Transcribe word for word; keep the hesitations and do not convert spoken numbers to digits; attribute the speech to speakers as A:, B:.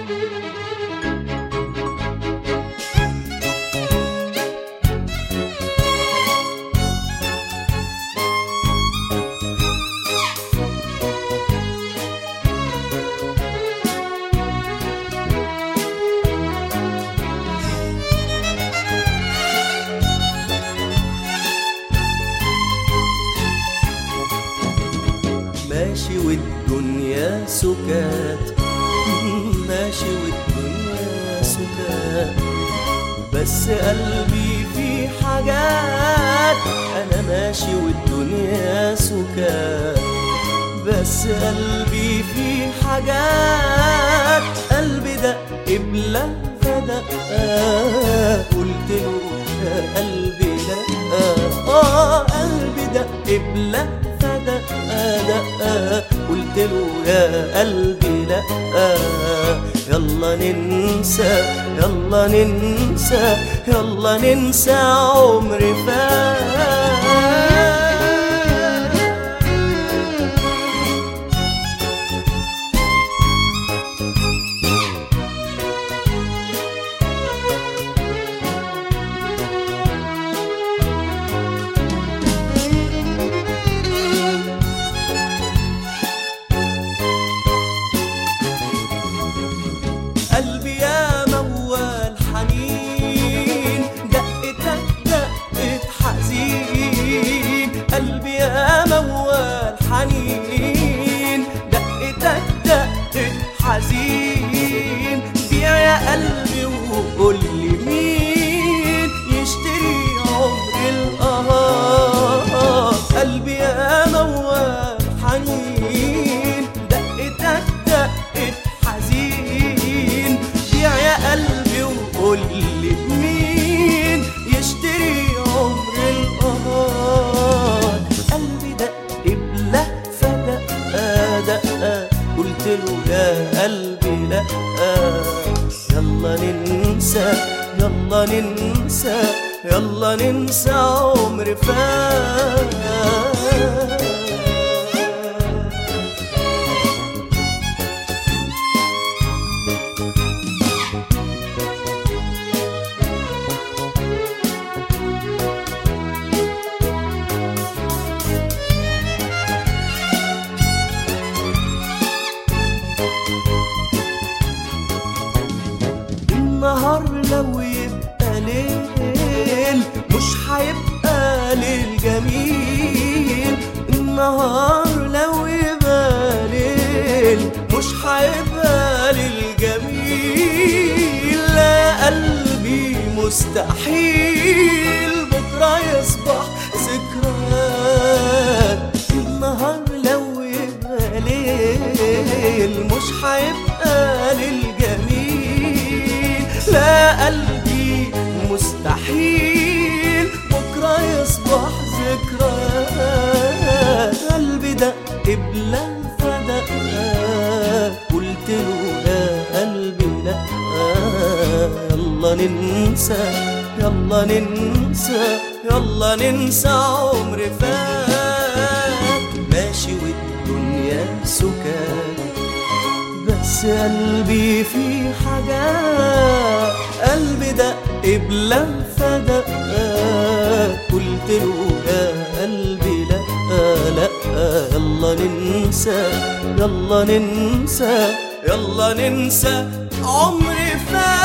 A: ماشي والدنيا سكات، ماشي والدنيا سكات، بس قلبي في حاجات. أنا ماشي والدنيا سكات، بس قلبي في حاجات. قلبي دق بلا فدق، قلت له يا قلبي لا. آه قلبي دق بلا فدق دق، قلت له يا قلبي لا. يلا ننسى يلا ننسى يلا ننسى عمري فات. قلبي يا موال حنين، دقتك دقت حزين. قلبي يا موال حنين، دقتك دقت حزين. بيع يا قلبي وقول لي مين يشتري عمر القهار. قلبي يا موال حنين، دقتك دقت حزين. بيع يا قلبي وقول لي مين يشتري عمر القهار. قلبي دق بلا فدق دق، قلت له يا قلبي لا. يلا ننسى يلا ننسى يلا ننسى عمري فات. النهار لو يبقى ليل مش هيبقى ليل جميل. النهار لو يبقى ليل مش هيبقى ليل جميل. لا قلبي مستحيل بكرة يصبح ذكريات. النهار لو يبقى ليل مش هيبقى ليل جميل. لا قلبي مستحيل بكرة يصبح ذكريات. قلبي دق بلا فدق، قلت له يا قلبي لا. يلا ننسى يلا ننسى يلا ننسى عمري فات. ماشي والدنيا سكات، بس قلبي في حاجات. قلبي دق بلا فدق، قلت له يا قلبي لا لا. يلا ننسى يلا ننسى يلا ننسى عمري فات.